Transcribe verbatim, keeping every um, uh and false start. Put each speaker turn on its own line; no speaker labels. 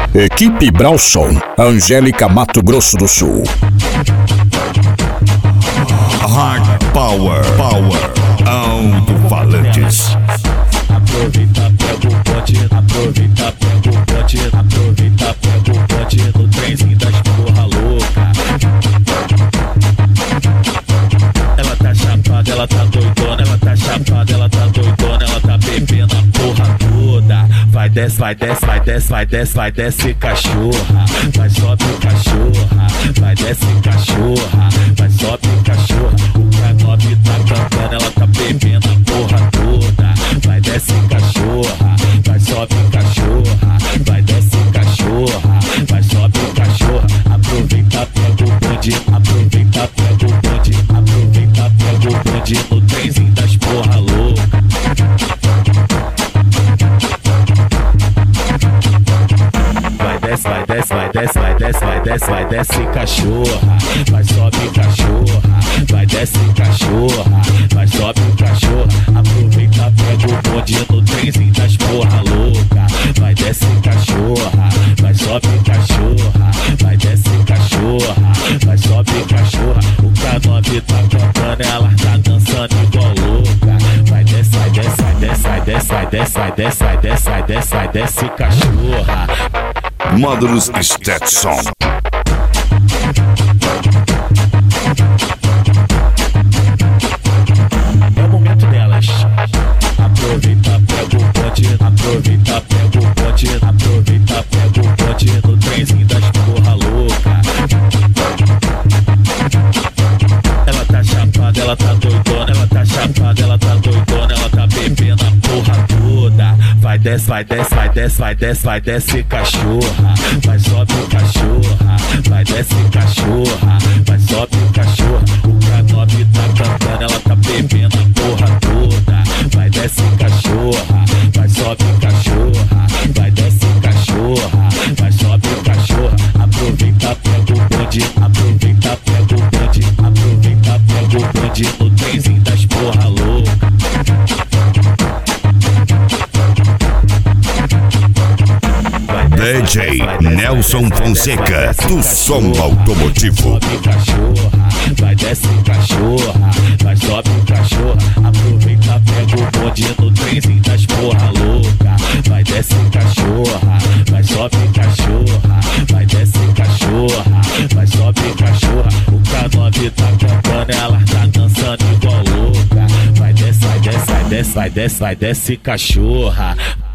Equipe Brauson, Angélica, Mato Grosso do Sul.
Hard Power, Power, alto-falantes.
Aproveita, pega o pote, aproveita, pega o pote, aproveita, pega o pote no trenzinho das porra louca. Ela tá chapada, ela tá doidona, ela tá chapada, ela tá doidona, ela tá bebendo a porra toda. Vai desce, vai desce, vai desce, vai desce, vai desce cachorra, vai sobe cachorra, vai desce cachorra, vai sobe cachorra. O K nove tá cantando, ela tá bebendo a porra toda. Vai desce cachorra, vai sobe cachorra, vai desce cachorra, vai sobe cachorra. Aproveita, pega o bonde, aproveita, pega o bonde, aproveita, pega o bonde no trenzinho das porra louca. Vai desce, vai desce, vai desce, vai desce, vai desce, vai desce cachorra, vai sobe cachorra, vai desce cachorra, vai sobe cachorra. Aproveita, pega o bonde no trenzinho das porra louca. Vai desce cachorra, vai sobe cachorra, vai desce cachorra, vai sobe cachorra. O K nove tá cantando, ela tá dançando igual louca. Vai desce, vai desce, vai desce, vai desce, vai desce, vai desce, vai desce, vai desce, vai desce cachorra.
Módulos Stetson.
É o momento delas. Aproveita, pega o pote, aproveita, pega o pote, aproveita, pega o pote no trenzinho das porra louca. Ela tá chapada, ela tá doidona, ela tá chapada, ela tá doidona, ela tá bebendo a porra toda. Vai desce, vai desce, vai desce, vai desce, vai desce cachorra, vai sobe cachorra, vai desce cachorra, vai sobe cachorra. O K nove tá cantando, ela tá bebendo a porra toda. Vai desce cachorra, vai sobe cachorra, vai desce cachorra, vai sobe cachorra. Aproveita, pega o bonde, aproveita, pega o bonde, aproveita, pega o bonde no trenzinho das porra louca.
D J Nelson Fonseca, do som automotivo.
Sobe cachorra, vai desce cachorra, vai sobe cachorra. Aproveita, pega o bonde no trenzinho das porra louca. Vai desce cachorra, vai sobe cachorra, vai desce cachorra, vai sobe cachorra. O K nove tá cantando, ela tá dançando igual louca. Vai desce, vai desce, vai desce, vai desce, vai desce cachorra.